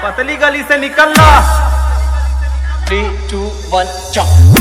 पतली गली से निकलना। 3, 2, 1 jump।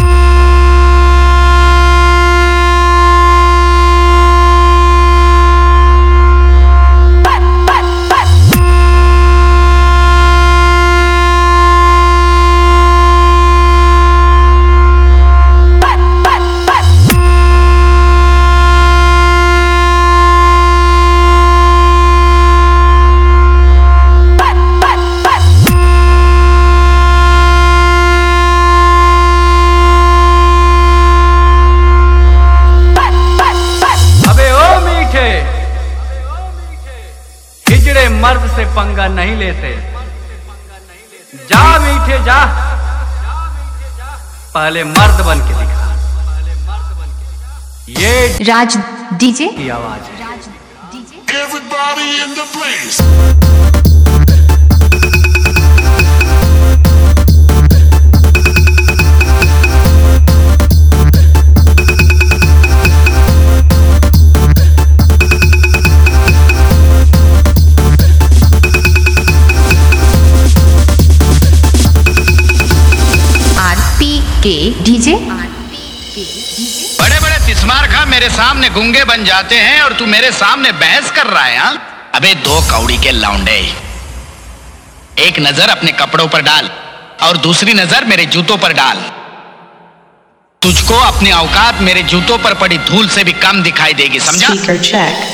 हिजड़े मर्द से पंगा नहीं लेते, जा मीठे जा, पहले मर्द बन के दिखा। ये राज डीजे की आवाज है। Everybody in the place। के डीजे बड़े बड़े तिस्मार खा मेरे सामने गूंगे बन जाते हैं और तू मेरे सामने बहस कर रहा है। हाँ, अबे दो कौड़ी के लौंडे, एक नजर अपने कपड़ों पर डाल और दूसरी नजर मेरे जूतों पर डाल। तुझको अपनी औकात मेरे जूतों पर पड़ी धूल से भी कम दिखाई देगी, समझा? Speaker check.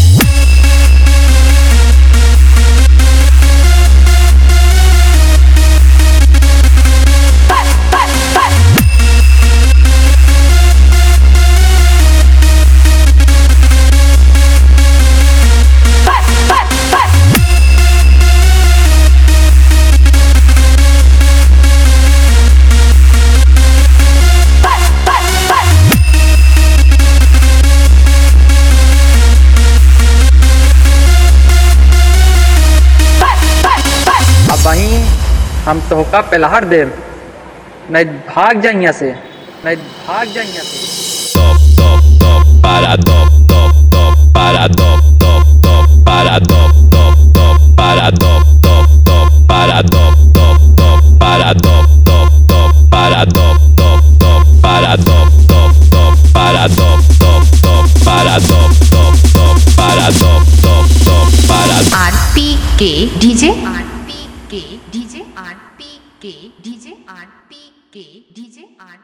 वहीं हम तोहका पेलहर देव, नहीं भाग जाइया से, नहीं भाग जाइया से। Para dop dop dop para dop dop dop para dop dop dop para dop dop dop para dop dop dop para dop dop dop para dop dop dop para dop dop dop para dop dop dop para dop dop dop para dop dop dop para RP के DJ RP के DJ RP के DJ RP के DJ आर